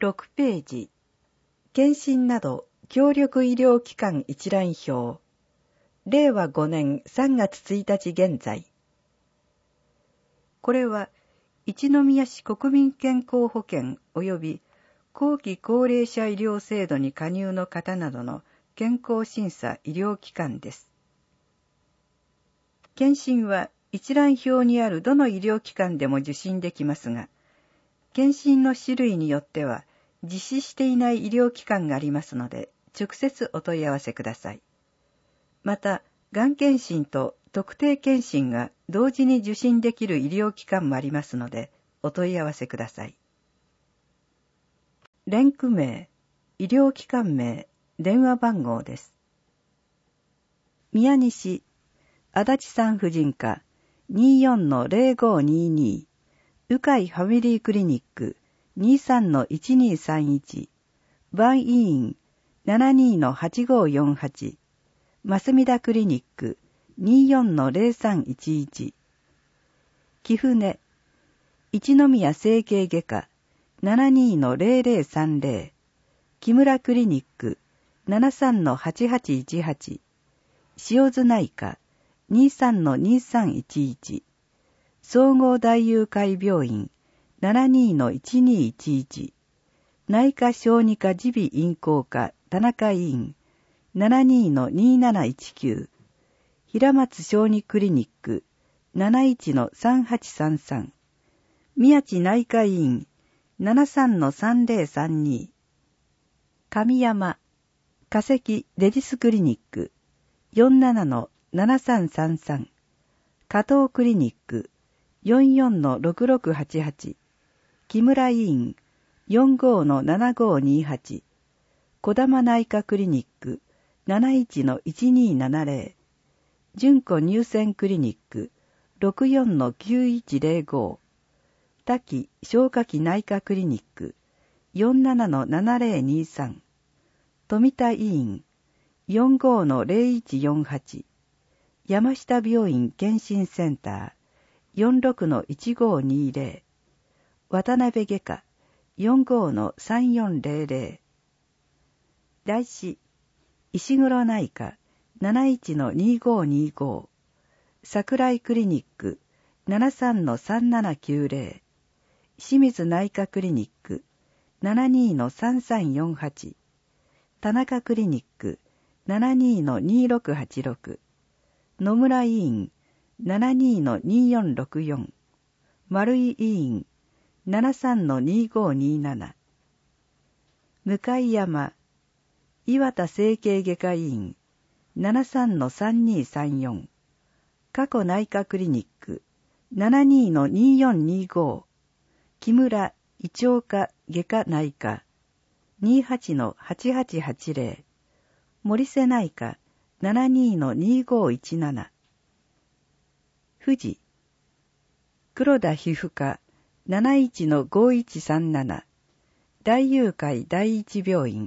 6ページ、検診など協力医療機関一覧表、令和5年3月1日現在。これは、一宮市国民健康保険及び後期高齢者医療制度に加入の方などの健康審査医療機関です。検診は一覧表にあるどの医療機関でも受診できますが、検診の種類によっては実施していない医療機関がありますので、直接お問い合わせください。また、がん検診と特定検診が同時に受診できる医療機関もありますので、お問い合わせください。連区名、医療機関名、電話番号です。宮西、足立産婦人科 24-0522、鵜飼ファミリークリニック 23-1231、万医院 72-8548、増田クリニック 24-0311、貴船、一宮整形外科 72-0030、木村クリニック 73-8818、塩津内科 23-2311、総合大友会病院 72-1211、内科小児科耳鼻咽喉科田中医院 72-2719、平松小児クリニック 71-3833、宮地内科医院 73-3032、上山、化石レディスクリニック 47-7333、加藤クリニック 44-6688、木村医院 45-7528、小玉内科クリニック 71-1270、純子乳腺クリニック 64-9105、滝消化器内科クリニック 47-7023、富田医院 45-0148、山下病院検診センター 46-1520、渡辺外科 45-3400、大師石黒内科 71-2525、桜井クリニック 73-3790、清水内科クリニック 72-3348、田中クリニック 72-2686、野村医院 72-2464、丸井医院 73-2527、向山、岩田整形外科医院 73-3234、加古内科クリニック 72-2425、木村胃腸科外科内科 28-8880、森瀬内科 72-2517、富士、黒田皮膚科 71-5137、大友会第一病院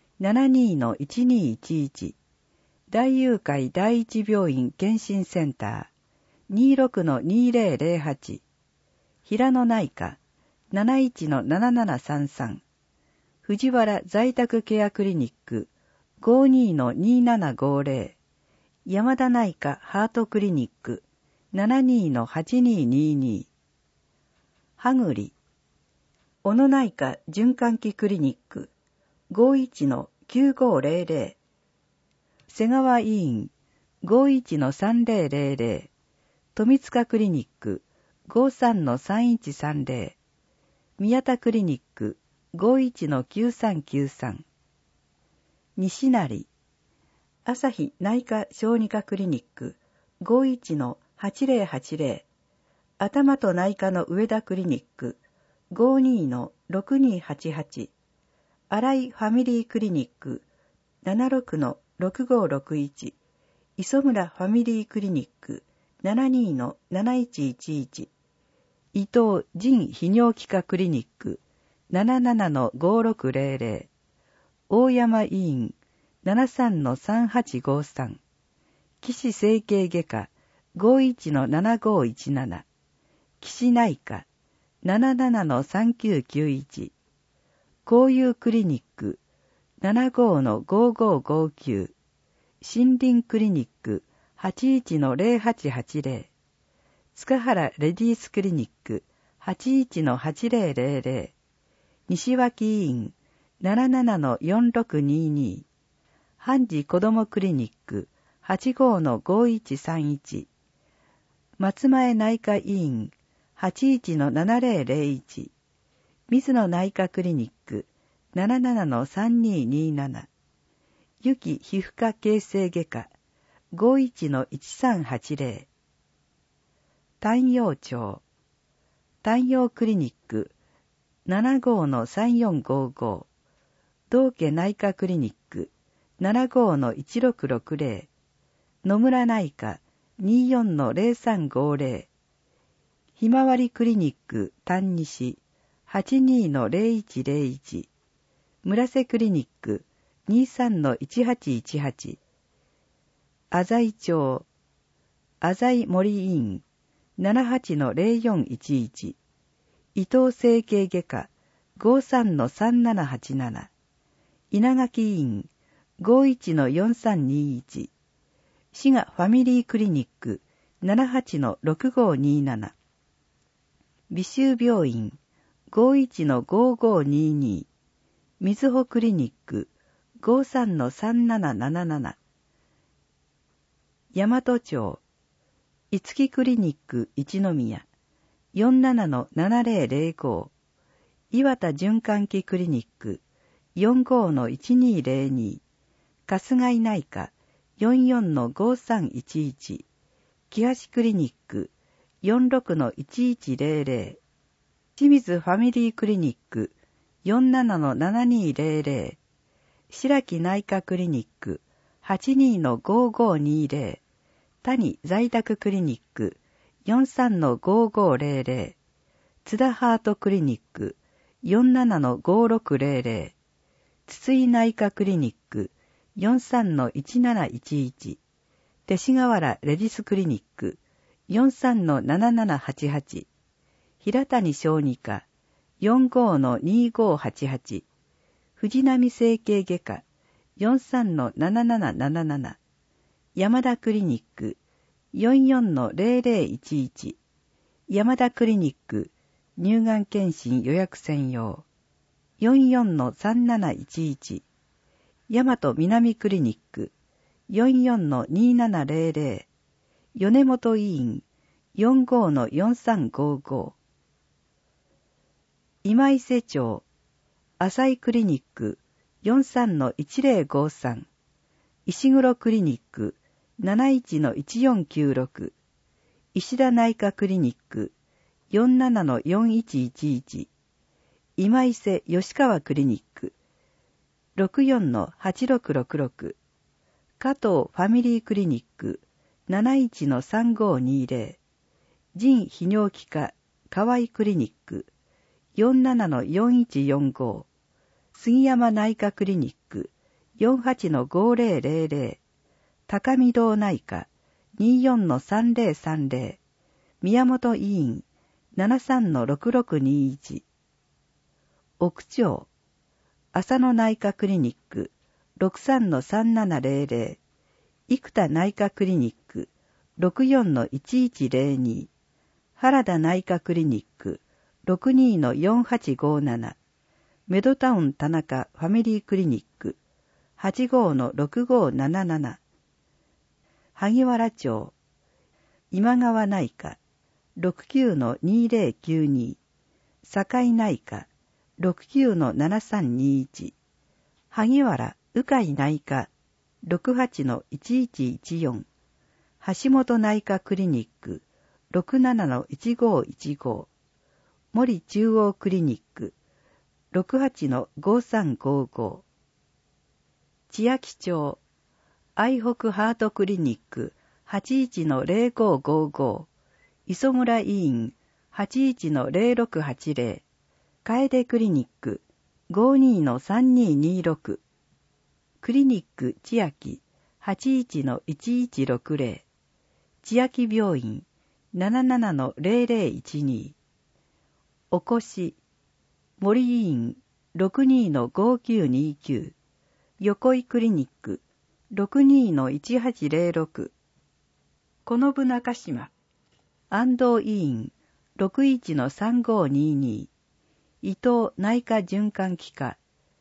72-1211、大友会第一病院検診センター 26-2008、平野内科 71-7733、藤原在宅ケアクリニック 52-2750、山田内科ハートクリニック 72-8222、羽栗、小野内科循環器クリニック 51-9500、瀬川医院 51-3000、富塚クリニック 53-3130、宮田クリニック 51-9393、西成、朝日内科小児科クリニック 51-8080、頭と内科の上田クリニック 52-6288、新井ファミリークリニック 76-6561、磯村ファミリークリニック 72-7111、伊藤腎泌尿器科クリニック 77-5600、大山医院 73-3853、岸整形外科 51-7517、岸内科 77-3991、 交友クリニック 75-5559、森林クリニック 81-0880、塚原レディースクリニック 81-8000、西脇医院 77-4622、阪治子どもクリニック 85-5131、松前内科医院 81-7001、水野内科クリニック 77-3227、ゆき皮膚科形成外科 51-1380、丹陽町丹陽クリニック 75-3455、道家内科クリニック 75-1660、野村内科 24-0350、ひまわりクリニック丹西 82-0101、村瀬クリニック 23-1818、浅井町浅井森医院 78-0411、伊藤整形外科 53-3787、稲垣医院 51-4321、滋賀ファミリークリニック 78-6527、美州病院 51-5522、みずほクリニック 53-3777、大和町いつきクリニック一宮 47-7005、岩田循環器クリニック 45-1202、春日井内科 44-5311、木橋クリニック 46-1100、清水ファミリークリニック 47-7200、白木内科クリニック 82-5520、谷在宅クリニック 43-5500、津田ハートクリニック 47-5600、筒井内科クリニック 43-1711、勅使河原レディスクリニック 43-7788、平谷小児科 45-2588、藤波整形外科 43-7777、山田クリニック 44-0011、山田クリニック乳がん検診予約専用 44-3711、大和南クリニック 44-2700、米本医院 45-4355、今伊勢町浅井クリニック 43-1053、石黒クリニック 71-1496、石田内科クリニック 47-4111、今伊勢吉川クリニック 64-8666、加藤ファミリークリニック 71-3520、腎泌尿器科河合クリニック 47-4145、杉山内科クリニック 48-5000、高見堂内科 24-3030、宮本医院 73-6621、奥町浅野内科クリニック 63-3700、生田内科クリニック 64-1102、原田内科クリニック 62-4857、メドタウン田中ファミリークリニック 85-6577、萩原町今川内科 69-2092、堺内科 69-7321、萩原鵜飼内科 68-1114、橋本内科クリニック 67-1515、森中央クリニック 68-5355、千秋町愛北ハートクリニック 81-0555、磯村医院 81-0680、楓クリニック 52-3226、クリニック千秋 81-1160、千秋病院 77-0012、おこし森医院 62-5929、横井クリニック 62-1806、この部中島、安藤医院 61-3522、伊藤内科循環器科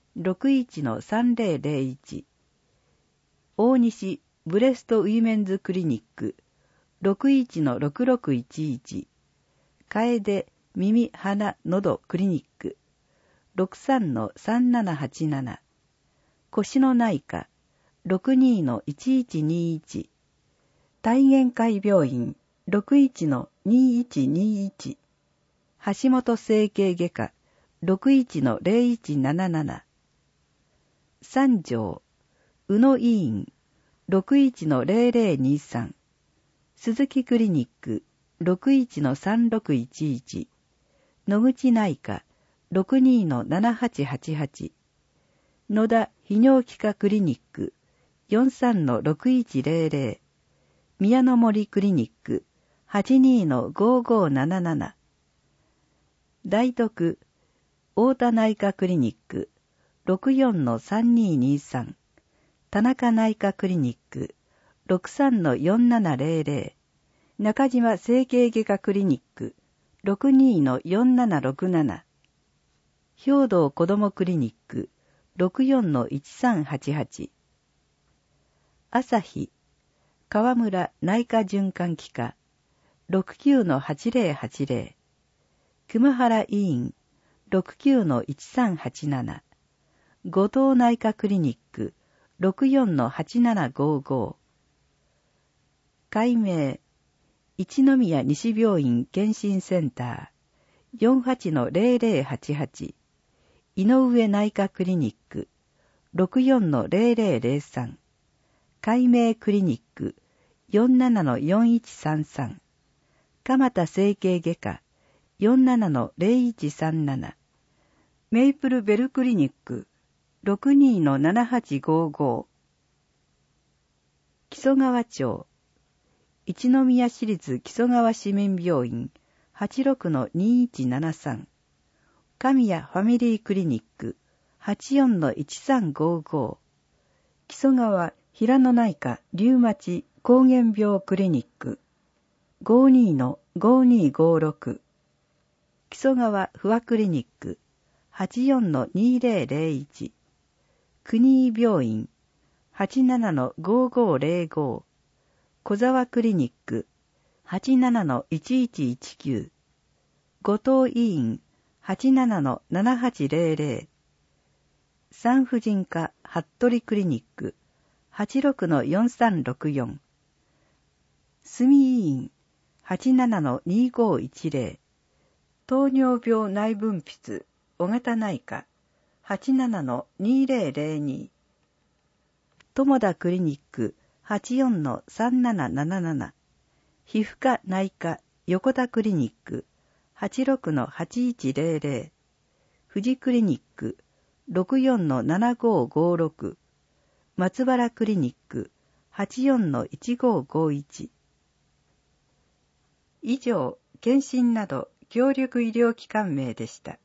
61-3001、大西ブレストウィメンズクリニック 61-6611、楓耳鼻喉クリニック 63-3787、腰の内科 62-1121、体現会病院 61-2121、橋本整形外科 61-0177、三条宇野医院 61-0023、鈴木クリニック 61-3611、野口内科 62-7888、野田泌尿器科クリニック 43-6100、宮の森クリニック 82-5577、大徳太田内科クリニック 64-3223、田中内科クリニック 63-4700、中島整形外科クリニック 62-4767、兵道子どもクリニック 64-1388、朝日川村内科循環器科 69-8080、熊原医院 69-1387、後藤内科クリニック 64-8755、改名一宮西病院健診センター 48-0088、井上内科クリニック 64-0003、改名クリニック 47-4133、蒲田整形外科 47-0137、メイプルベルクリニック 62-7855、木曽川町一宮市立木曽川市民病院 86-2173、神谷ファミリークリニック 84-1355、木曽川平野内科リウマチ膠原病クリニック 52-5256、木曽川不和クリニック 84-2001、国井病院 87-5505、小沢クリニック 87-1119、後藤医院 87-7800、産婦人科服部クリニック 86-4364、住医院 87-2510、糖尿病内分泌尾形内科 87-2002、友田クリニック 84-3777、皮膚科内科横田クリニック 86-8100、富士クリニック 64-7556、松原クリニック 84-1551。以上、検診など協力医療機関名でした。